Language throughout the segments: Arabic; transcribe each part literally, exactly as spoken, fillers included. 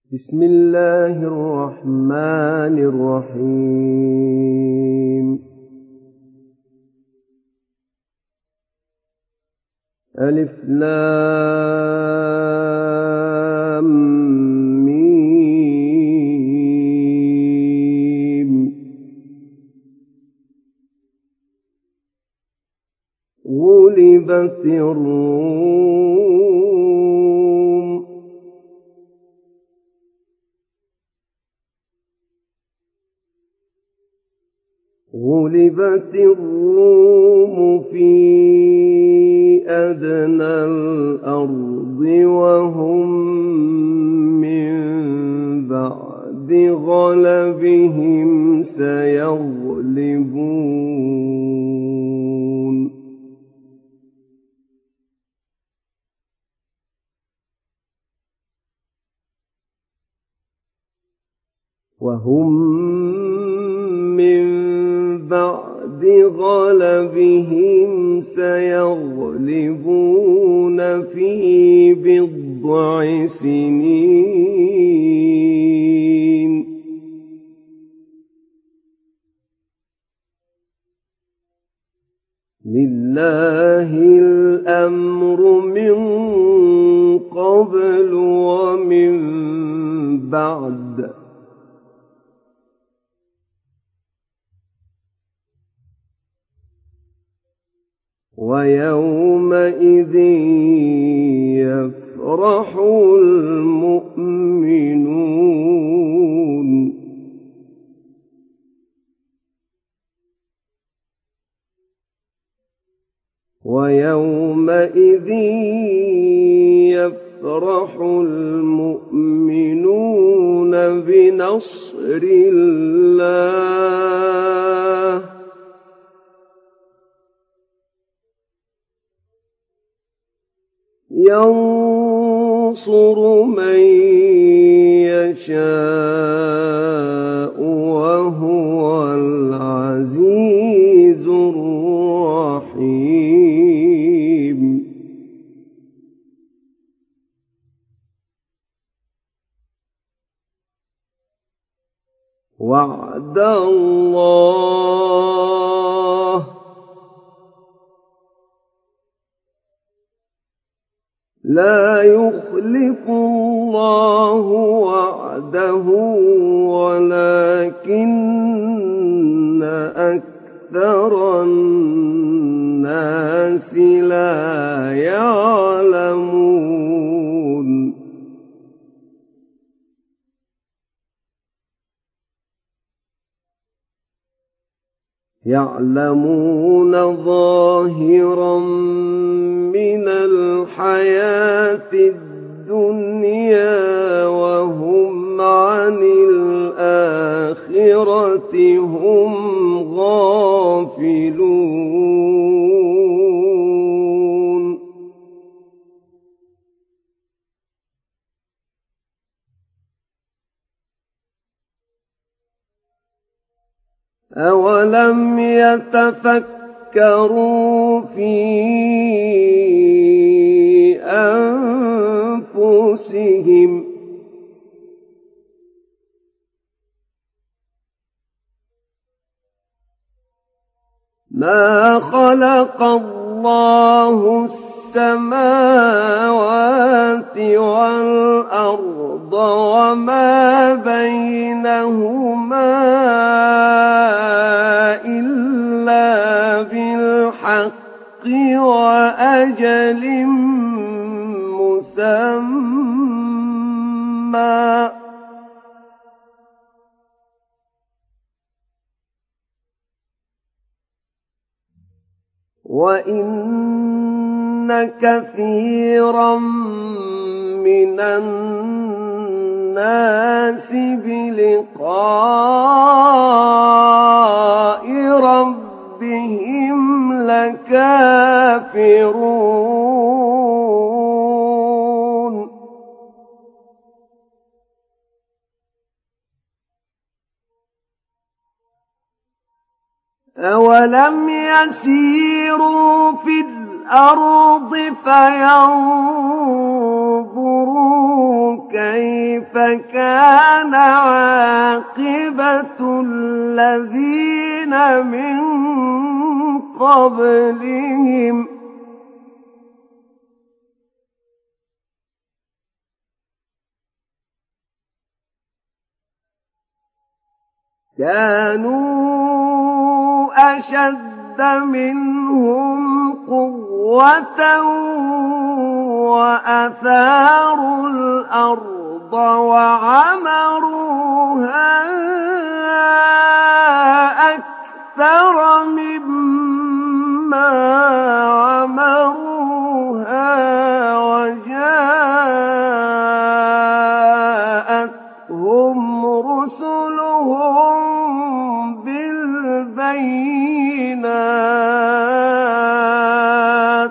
بسم الله الرحمن الرحيم. ألف لام ميم. غلبت الروم غلبت الروم في أدنى الأرض وهم من بعد غلبهم سيغلبون وهم من بعد غلبهم سيغلبون في بضع سنين لله الأمر من قبل ومن بعد ويومئذ يفرح المؤمنون ويومئذ يفرح المؤمنون بنصر الله ينصر من يشاء وهو العزيز الرحيم. وعد الله لا يخلف الله وعده ولكن أكثر الناس لا يعلمون. يعلمون ظاهرا من الحياة الدنيا وهم عن الآخرة هم غافلون. أولم يتفكروا في أنفسهم ما خلق الله السماوات والأرض وما بينهما إلا بالحق وأجل مسمى وإن كثيرا من الناس بلقاء ربهم لكافرون. أولم يسيروا في الأرض فينظروا كيف كان عاقبة الذين من قبلهم كانوا أشد منهم قوة وأثاروا الأرض وعمروها أكثر مما عمروها وجاءتهم رسلهم بالبينات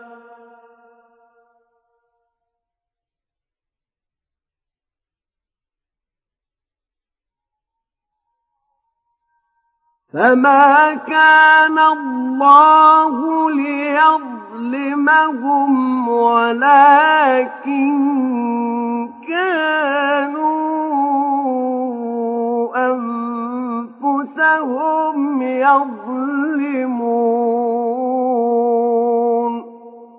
فما كان الله ليظلمهم ولكن كانوا أنفسهم يظلمون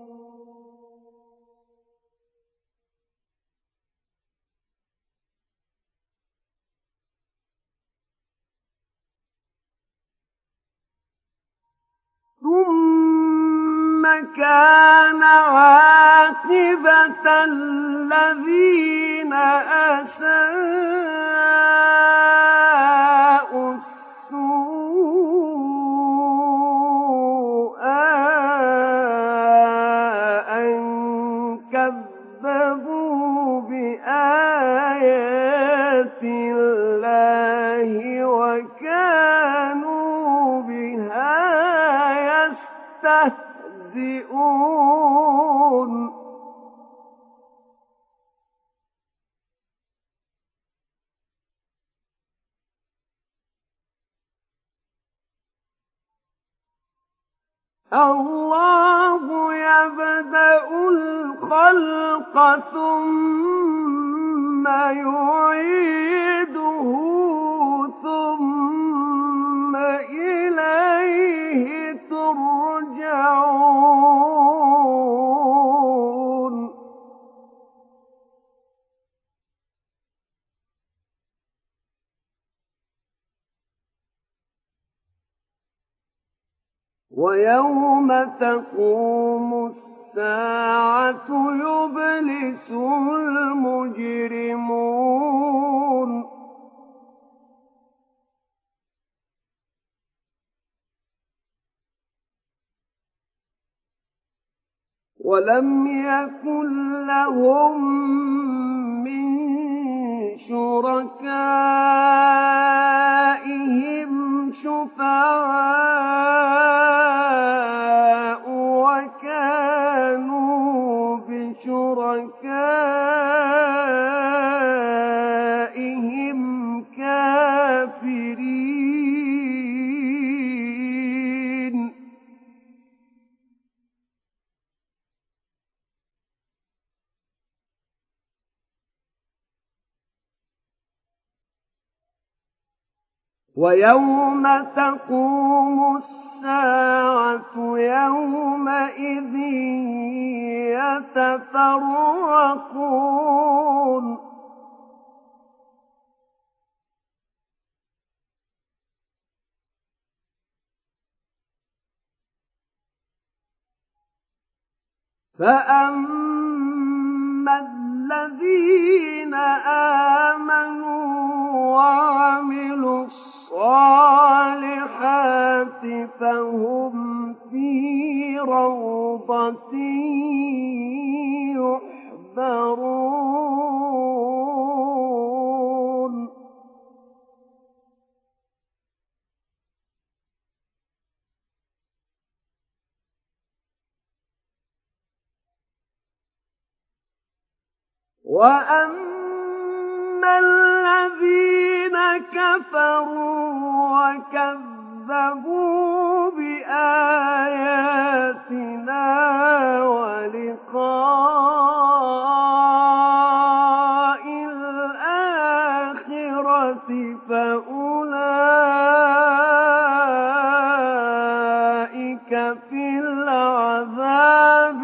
ثم كان عاقبة الذين أساءوا السوء أن كذبوا بآيات الله وكانوا بها يستهزئون الله يبدأ الخلق ثم يعيده ثم إليه ترجعون ويوم تقوم الساعة يبلس المجرمون ولم يكن لهم من شركائهم شفعاء وكانوا بشركائهم كافرين ويوم تقوم الساعة يومئذ يتفرقون فأما الذين آمنوا وعملوا الصالحات فهم في روضة يحبرون وأما الذين كفروا وكذبوا بآياتنا ولقاء الآخرة فأولئك في العذاب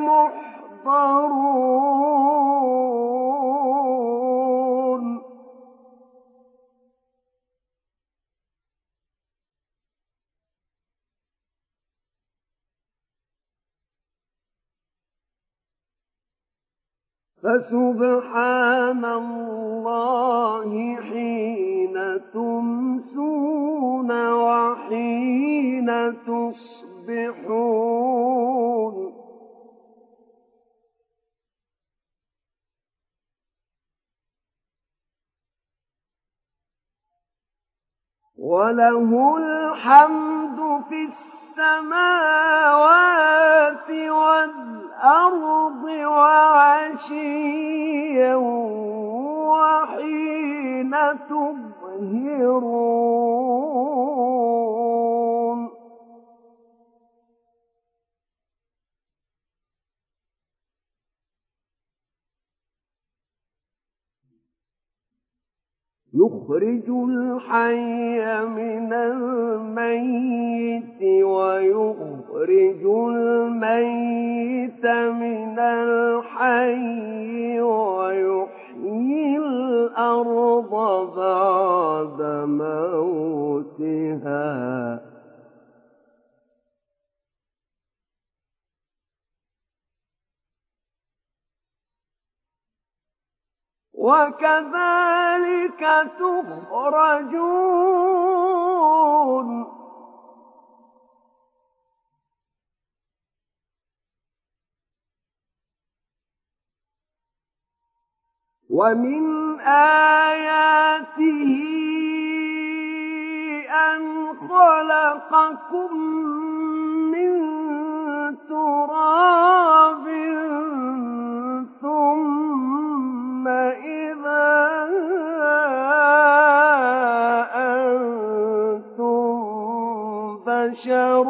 محضرون فسبحان الله حين تمسون وحين تصبحون وله الحمد في السماوات والأرض وعشيا وحين تظهرون يخرج الحي من الميت ويخرج الميت من الحي ويحيي الأرض بعد موتها وكذلك تخرجون ومن آياته أن خلقكم من تراب ثم إذا أنتم بشر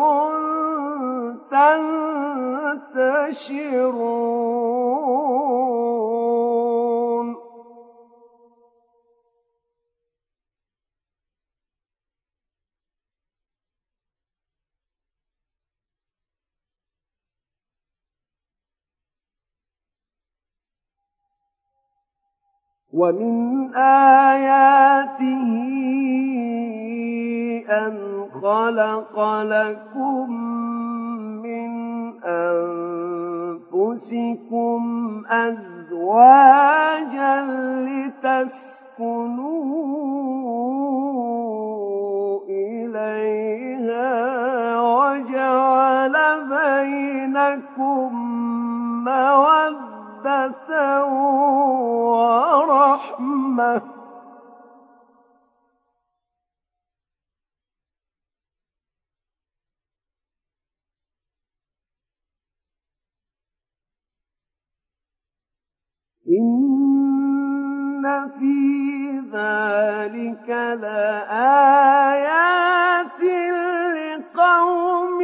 تنتشرون ومن آياته أن خلق لكم من أنفسكم أزواجا لتسكنوا إليها وجعل بينكم مودة ورحمة إن في ذلك لآيات لقوم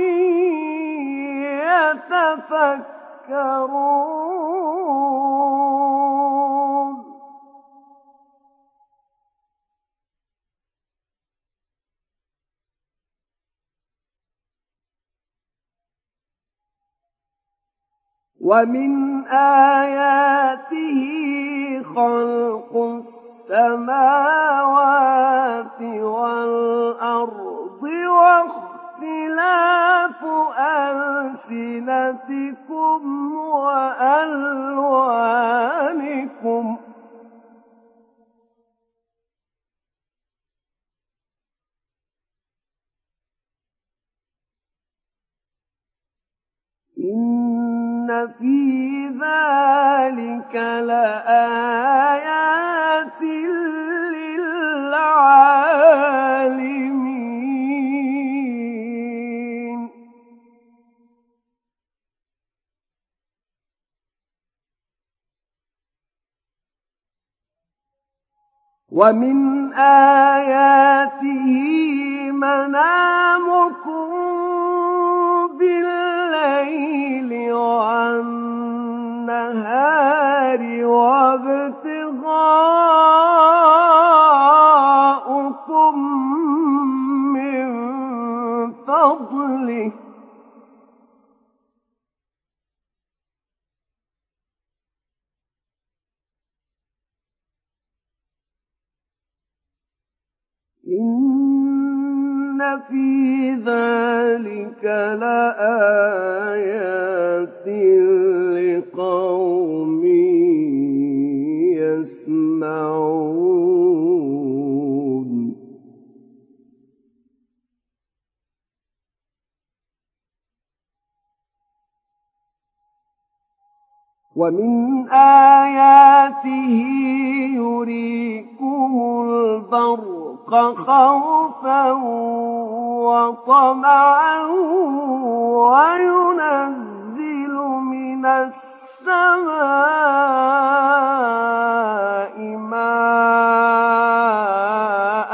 يتفكرون ومن آياته خلق السماوات والأرض واختلاف ألسنتكم وألوانكم إن في ذلك لآيات للعالمين ومن آياته منامكم بالليل والنهار وابتغاء إن في ذلك لآيات لقوم يسمعون ومن آياته يريكم البرق خوفا وطمعا وينزل من السماء ماء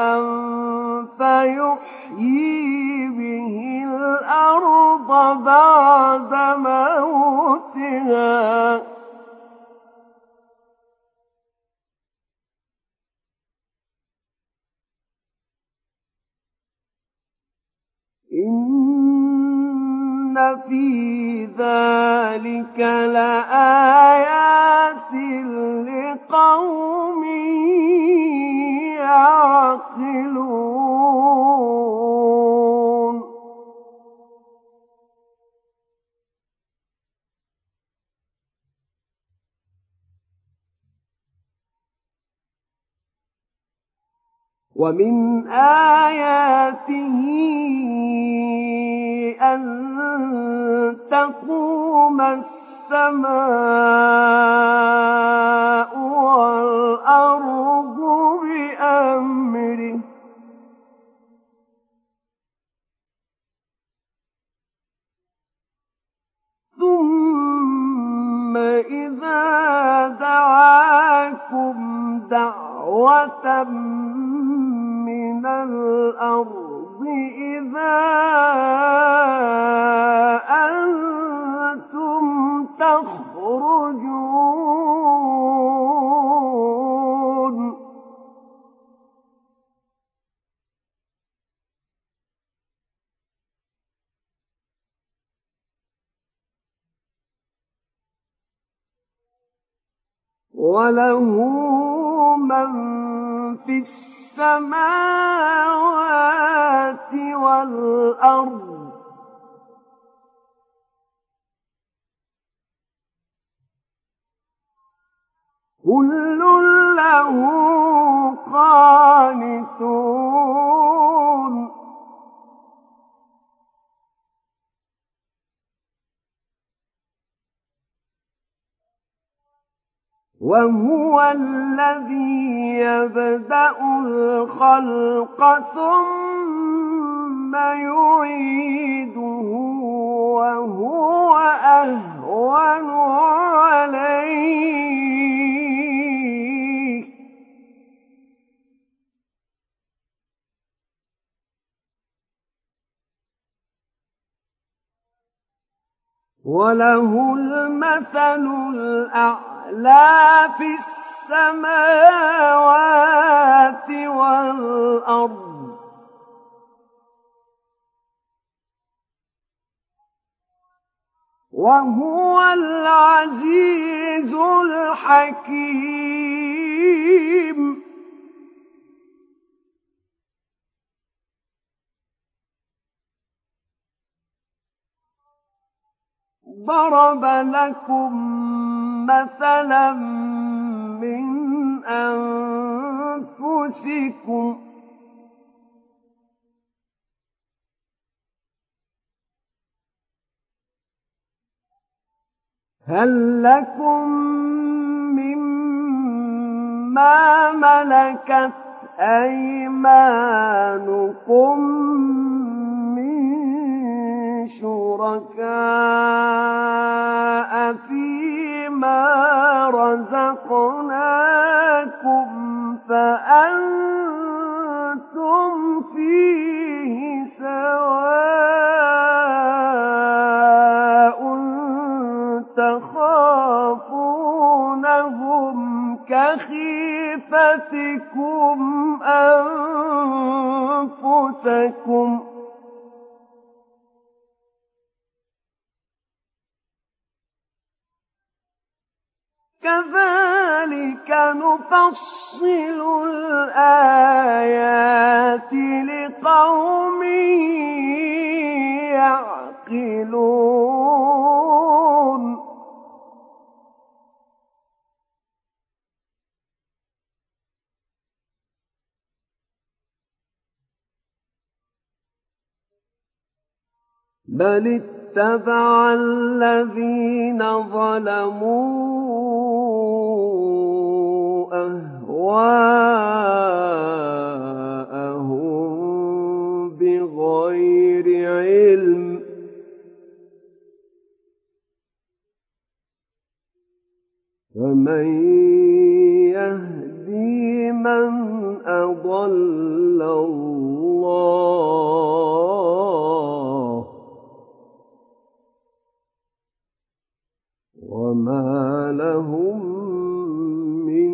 فيحيي به الأرض بعد موتها إن في ذلك لآيات لقوم يعقلون ومن آياته أن تقوم السماء والأرض بأمره ثم إذا دعاكم دعوة من الأرض إذا أنتم تخرجون وله من في السماوات والأرض كل له قانتون وهو الذي يبدأ الخلق ثم يعيده وهو أهون عليه وله المثل الأعلى في السماوات والأرض وهو العزيز الحكيم ضرب لكم مثلا من أنفسكم هل لكم مما ملكت أيمانكم من شركاء فيما رزقناكم فأنتم فيه سواء تخافونهم كخيفتكم أنفسكم كذلك نفصل الآيات لقوم يعقلون بل اتبع الذين ظلموا أهواءهم بغير علم فمن يهدي من أضل الله وما لهم من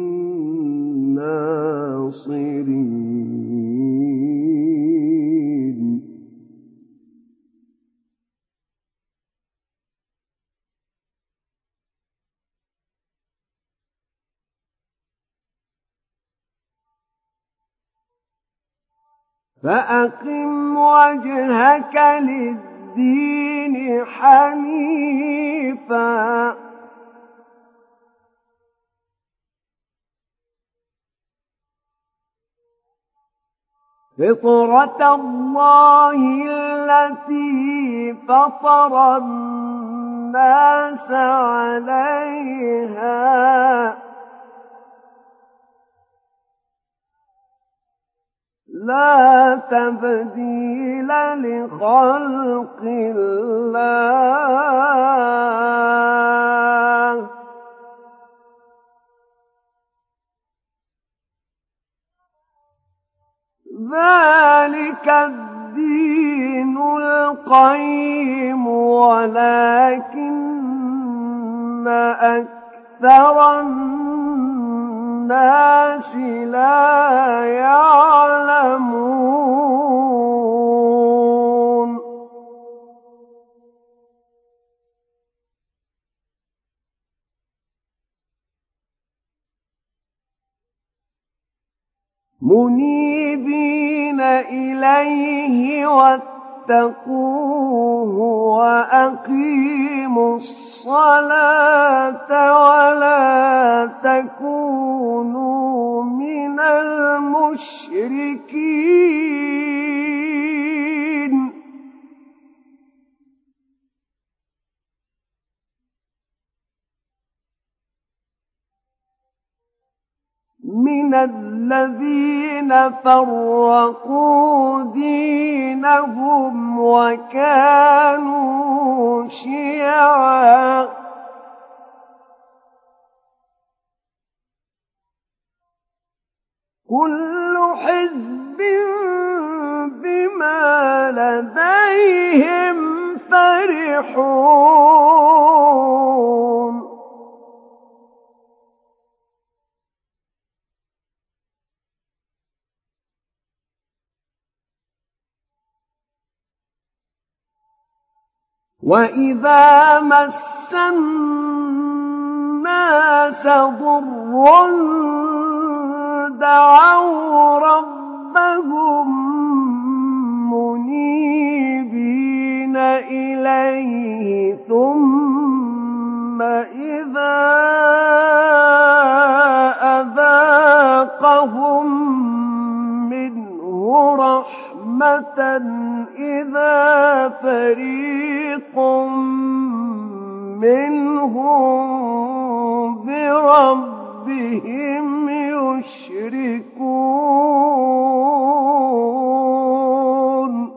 ناصرين فأقم وجهك للدين حنيفا فطرة الله التي فطر الناس عليها لا تبديل لخلق الله ذلك الدين القيم ولكن أكثر الناس لا يعلمون منيبين إليه واتقوه وأقيموا الصلاة ولا تكونوا من المشركين من الذين فرقوا دينهم وكانوا شيعا كل حزب بما لديهم فرحون وإذا مس الناس ضر دعوا ربهم منيبين إليه ثم إذا أذاقهم منه رحمة إذا فريق منهم بربهم يشركون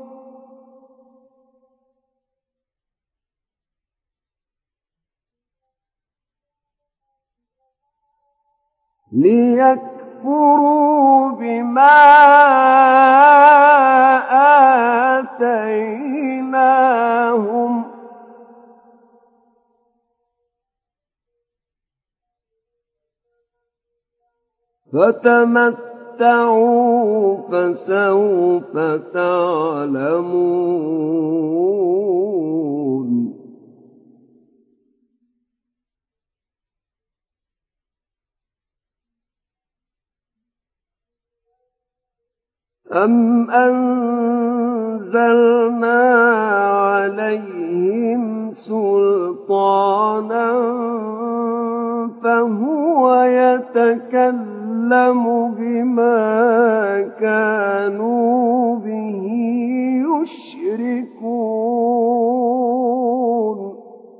ليكفروا بما آتيناهم فتمتعوا فسوف تعلمون أَمْ أَنزَلْنَا عَلَيْهِمْ سُلْطَانًا فَهُوَ يَتَكَلَّمُ بِمَا كَانُوا بِهِ يُشْرِكُونَ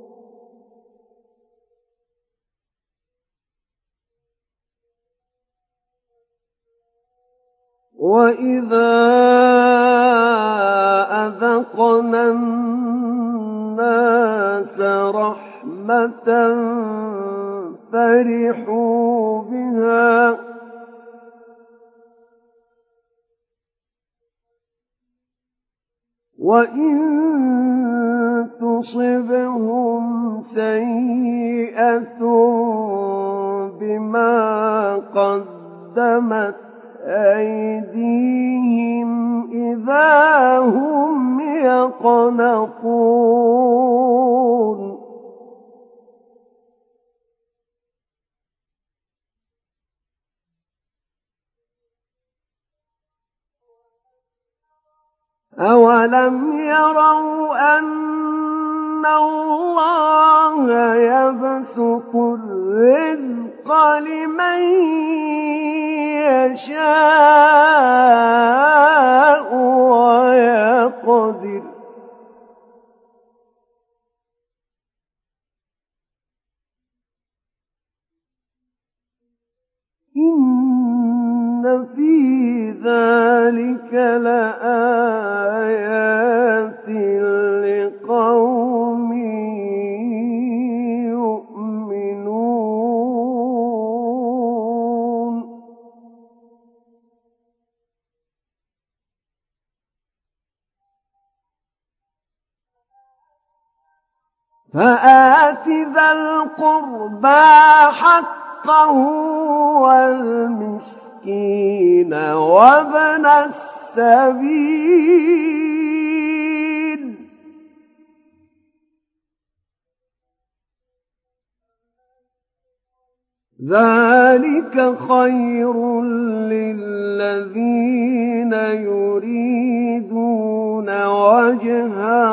وَإِذَا أَذَقْنَا النَّاسَ رَحْمَةً فَرِحُوا بِهَا وَإِن تُصِبْهُمْ سَيِّئَةٌ بِمَا قَدَّمَتْ أَيْدِيهِمْ إِذَا هُمْ يَقْنَطُونَ أَوَلَمْ يَرَوْا أَنَّ اللَّهَ يَبْسُطُ الرِّزْقَ لِمَن يَشَاءُ وَيَقْدِرُ إِنَّ فِي ذَلِكَ لَآيَاتٍ لِقَوْمٍ يُؤْمِنُونَ فَآتِ ذَا الْقُرْبَىٰ حَقَّهُ وَالْمِسْكِينَ وَابْنَ السَّبِيلِ ذَلِكَ خَيْرٌ لِّلَّذِينَ يُرِيدُونَ وَجْهَ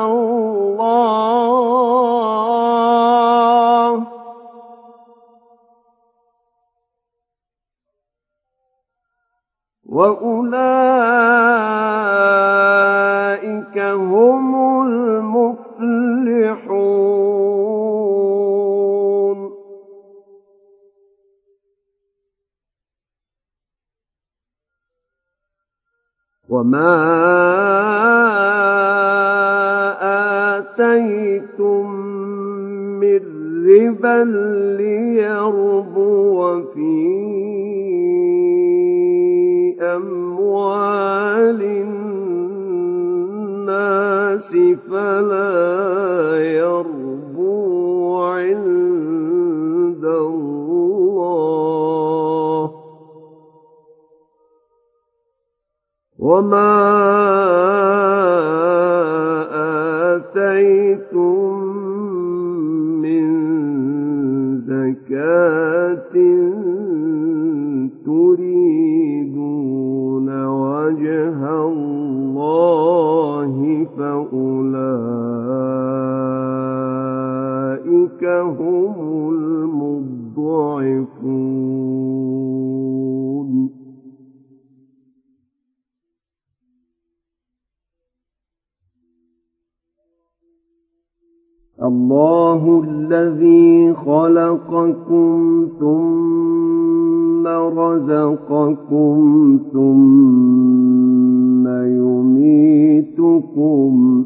اللَّهِ وَأُولَٰئِكَ هُمُ الْمُفْلِحُونَ وَمَا آتَيْتُم مِّن رِّبًا لِّيَرْبُوَ فِي أَمْوَالِ النَّاسِ فَلَا يَرْبُو عِندَ اللَّهِ وَمَا آتَيْتُم مِّن زَكَاةٍ تُرِيدُونَ وَجْهَ اللَّهِ فَأُولَٰئِكَ هُمُ الْمُضْعِفُونَ اللَّهُ الَّذِي خَلَقَكُمْ ثُمَّ رَزَقَكُمْ ثُمَّ يُمِيتُكُمْ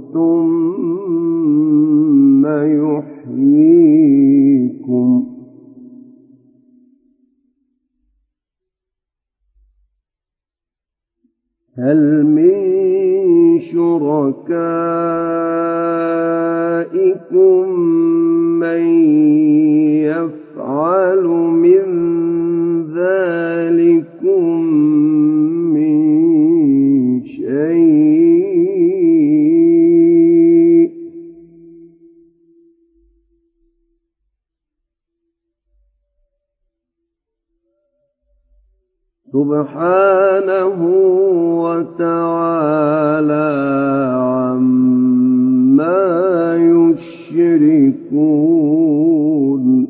ثُمَّ يُحْيِيكُمْ هَلْ مِن شُرَكَائِكُم مَّن يَفْعَلُ مِن ذَٰلِكُم مِّن شَيْءٍ سبحانه وتعالى عما يشركون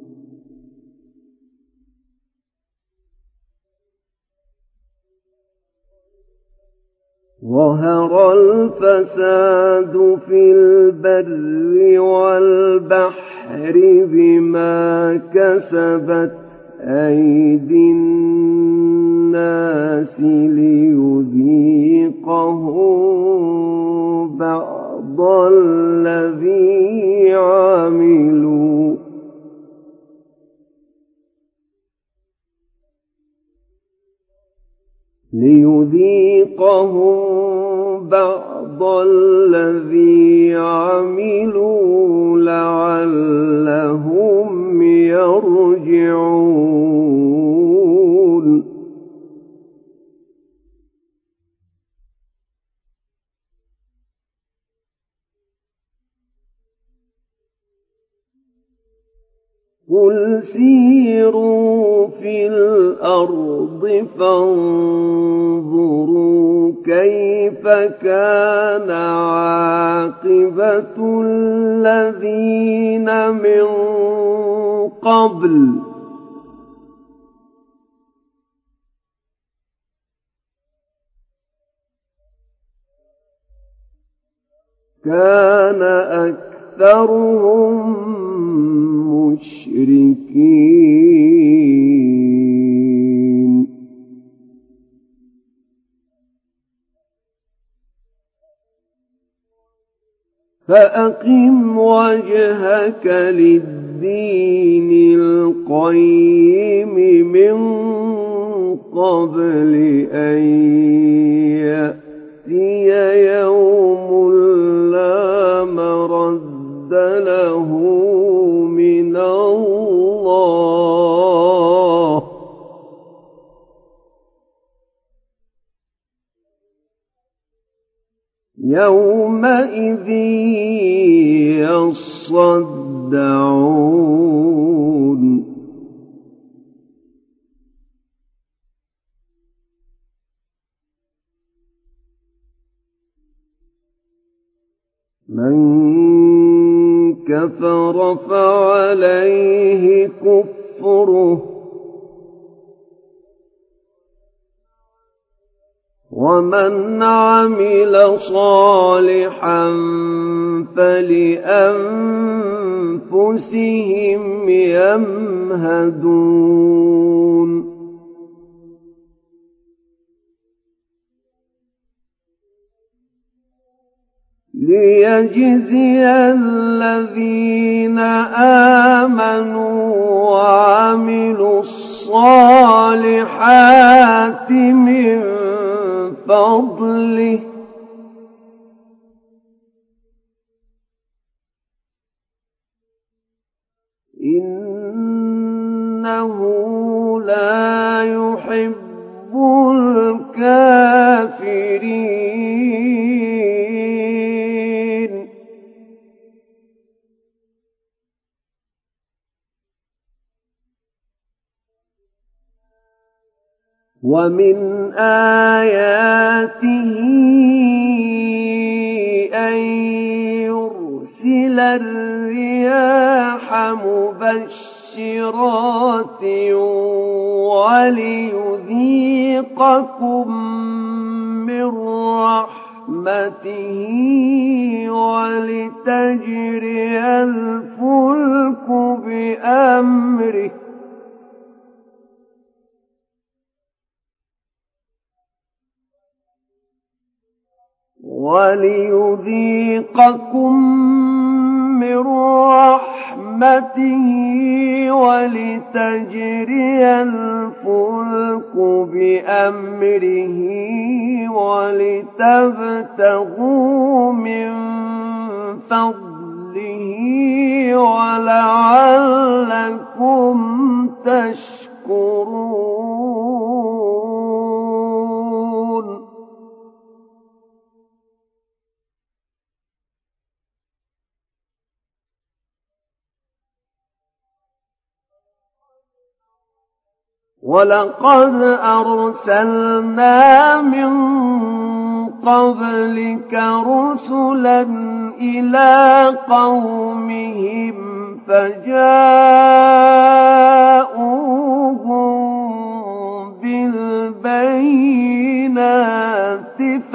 ظهر الفساد في البر والبحر بما كسبت أيدي الناس ليذيقهم بعض الذي عملوا ليذيقهم بعض الذي عملوا لعلهم يرجعون قل سيروا في الأرض فانظروا كيف كان عاقبة الذين من قبل كان أكثرهم مشركين فأقم وجهك للدين القيم من قبل أن يأتي يوم لا مرد له من الله يومئذ يصدعون من كفر فعليه كفره ومن عمل صالحا فلأنفسهم يمهدون ليجزي الذين آمنوا وعملوا الصالحات من فضله إنه لا يحب الكافرين ومن آياته أن يرسل الرياح مبشرات وليذيقكم من رحمته ولتجري الفلك بأمره وليذيقكم من رحمته ولتجري الفلك بأمره ولتبتغوا من فضله ولعلكم تشكرون وَلَقَدْ أَرْسَلْنَا مِن قَبْلِكَ رُسُلًا إِلَىٰ قَوْمِهِمْ فَجَاءُوهُم بِالْبَيِّنَاتِ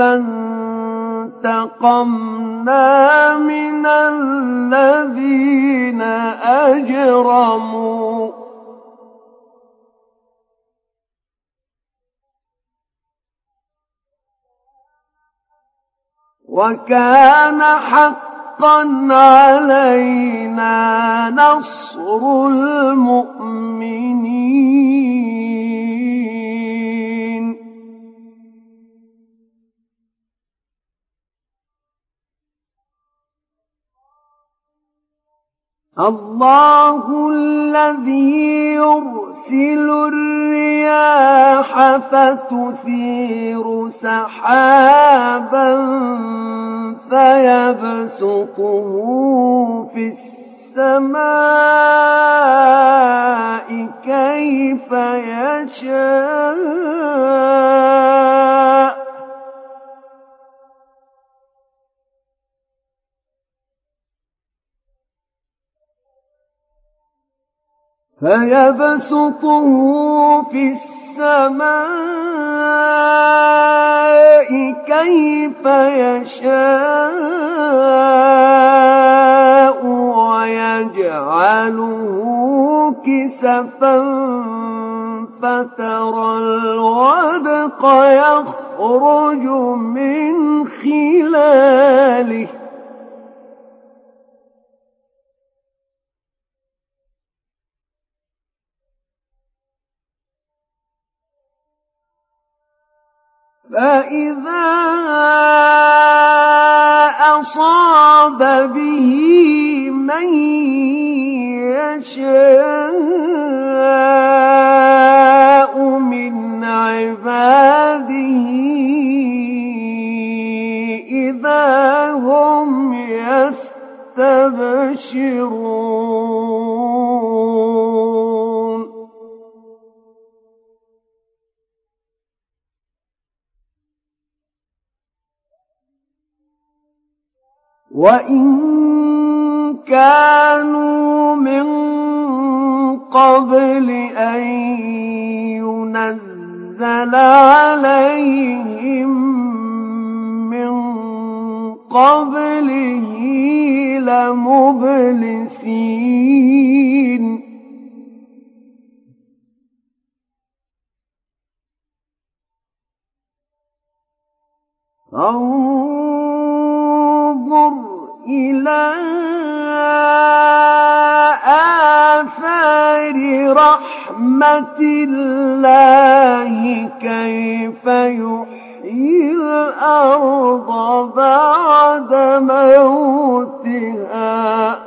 فَانتَقَمْنَا مِنَ الَّذِينَ أَجْرَمُوا وَكَانَ حَقًّا عَلَيْنَا نَصْرُ الْمُؤْمِنِينَ اللَّهُ الَّذِي يُرْسِلُ الرِّيَاحَ فَتُثِيرُ سَحَابًا فَيَبْسُطُهُ فِي السَّمَاءِ كَيْفَ يَشَاءُ فَيَبْسُطُهُ فِي السَّمَاءِ كَيْفَ يَشَاءُ وَيَجْعَلُهُ كِسَفًا فَتَرَى الْوَدْقَ يَخْرُجُ مِنْ خِلَالِهِ فَإِذَا أَصَابَ بِهِ مَن يَشَاءُ مِنْ عِبَادِهِ إِذَا هُمْ يَسْتَبْشِرُونَ وَإِن كَانُوا مِن قَبْلِ أَن يُنَزَّلَ عَلَيْهِم مِّن قَبْلِهِ لَمُبْلِسِينَ فانظُرْ إِلَىٰ آثَارِ رَحْمَتِ اللَّهِ كَيْفَ يُحْيِي الْأَرْضَ بَعْدَ مَوْتِهَا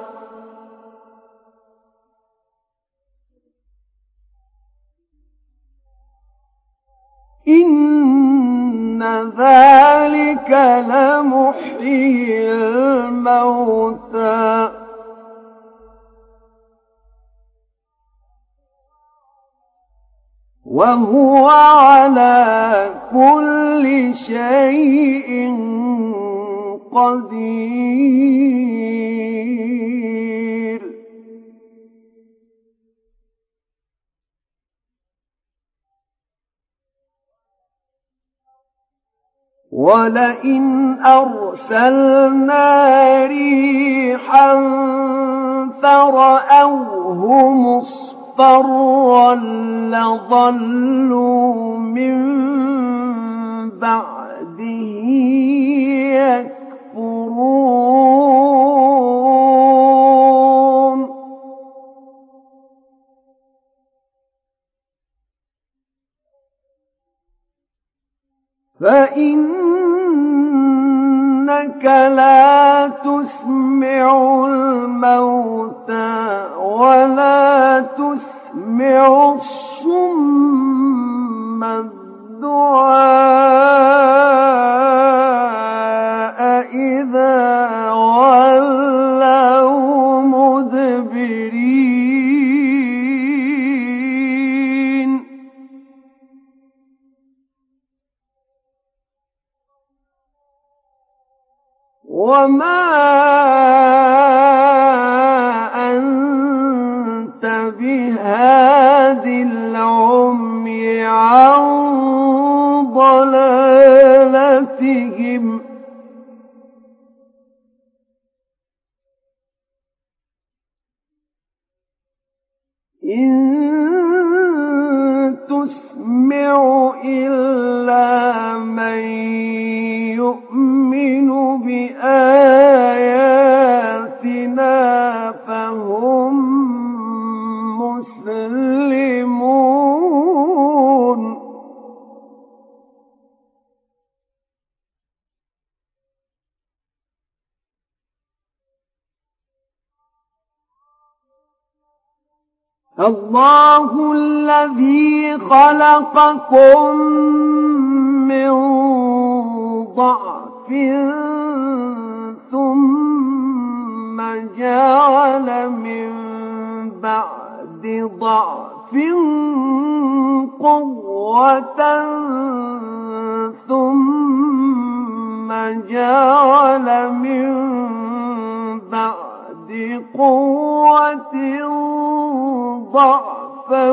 إِنَّ ذَلِكَ لَمُحْيِي الْمَوْتَىٰ وَهُوَ عَلَىٰ كُلِّ شَيْءٍ قَدِيرٌ وَلَئِنْ أَرْسَلْنَا رِيحًا فَرَأَوْهُ مُصْفَرًّا لَّظَلُّوا مِن بَعْدِهِ يَكْفُرُونَ فَإِنَّكَ لَا تُسْمِعُ الْمَوْتَىٰ وَلَا تُسْمِعُ الصُّمَّ الدُّعَاءَ إِذَا وَلَّوْا مُدْبِرِينَ وما أنت بهاد العمي عن ضلالتهم إن تسمع إلا من يؤمن بآياتنا فهم مسلمون الله الذي خلقكم من ضعف ثم جعل من بعد ضعف قوة ثم جعل من بعد قوة ضعفا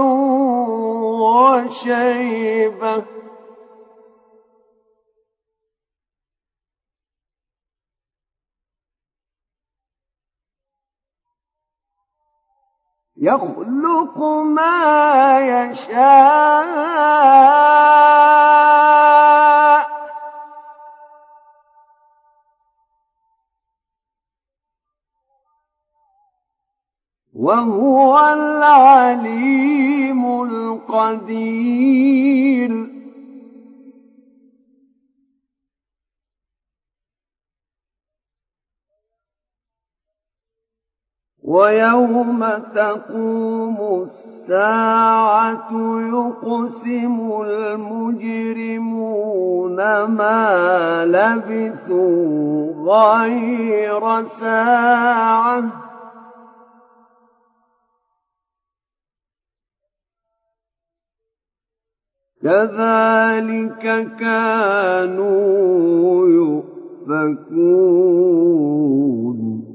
وشيبة يخلق ما يشاء وهو العليم القدير ويوم تقوم الساعة يقسم المجرمون ما لبثوا غير ساعة كذلك كانوا يؤفكون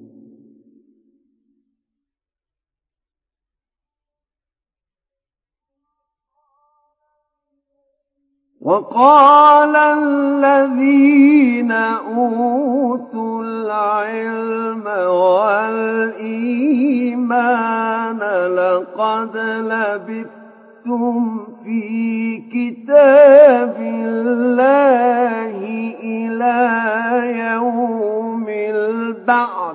وقال الذين أوتوا العلم والإيمان لقد لبثتم في كتاب الله إلى يوم البعث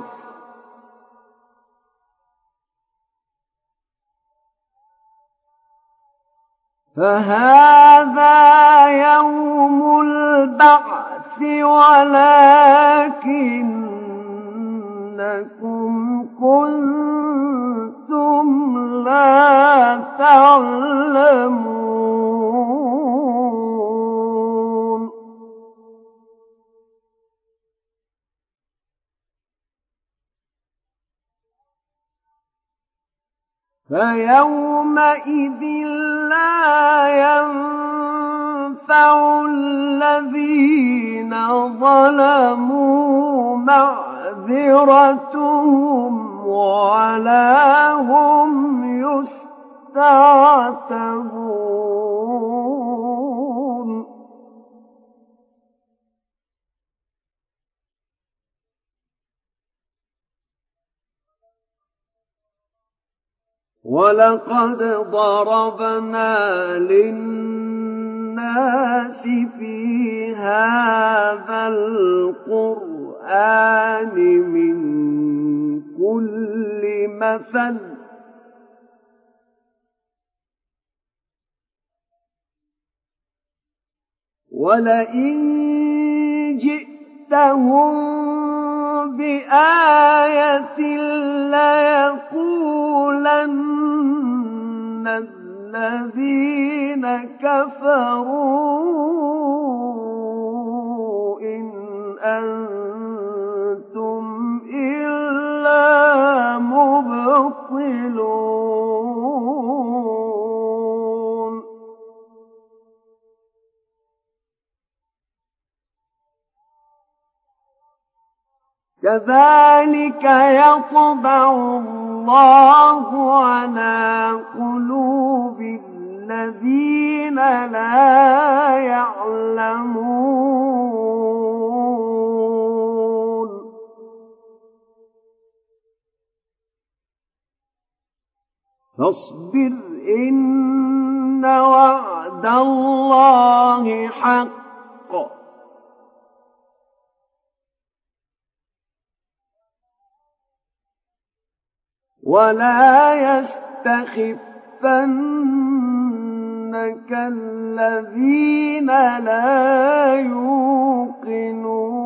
فهذا يوم البعث ولكنكم كنتم لا تعلمون فيومئذ لا ينفع الذين ظلموا معذرتهم ولا هم يستعتبون ولقد ضربنا للناس في هذا القرآن من كل مثل ولئن جئتهم بآية ليقولن الذين كفروا إن أنتم إلا مبطلون كذلك يطبع الله على قلوب الذين لا يعلمون فاصبر إن وعد الله حق ولا يستخفنك الذين لا يوقنون